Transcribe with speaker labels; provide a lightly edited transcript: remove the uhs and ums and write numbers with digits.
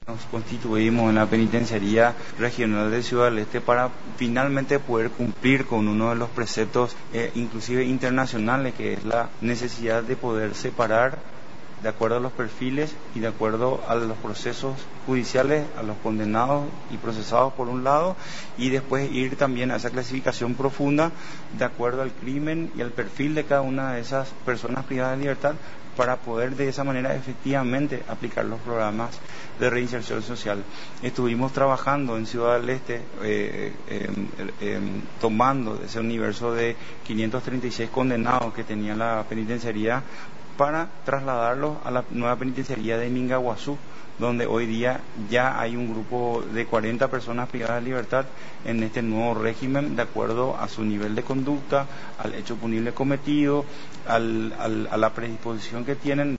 Speaker 1: Nos constituimos en la Penitenciaría Regional de Ciudad del Este para finalmente poder cumplir con uno de los preceptos, inclusive internacionales, que es la necesidad de poder separar de acuerdo a los perfiles y de acuerdo a los procesos judiciales, a los condenados y procesados por un lado, y después ir también a esa clasificación profunda de acuerdo al crimen y al perfil de cada una de esas personas privadas de libertad, para poder de esa manera efectivamente aplicar los programas de reinserción social. Estuvimos trabajando en Ciudad del Este, tomando ese universo de 536 condenados que tenía la penitenciaría para trasladarlos a la nueva penitenciaría de Mingaguazú, donde hoy día ya hay un grupo de 40 personas privadas de libertad en este nuevo régimen, de acuerdo a su nivel de conducta, al hecho punible cometido, a la predisposición que tienen.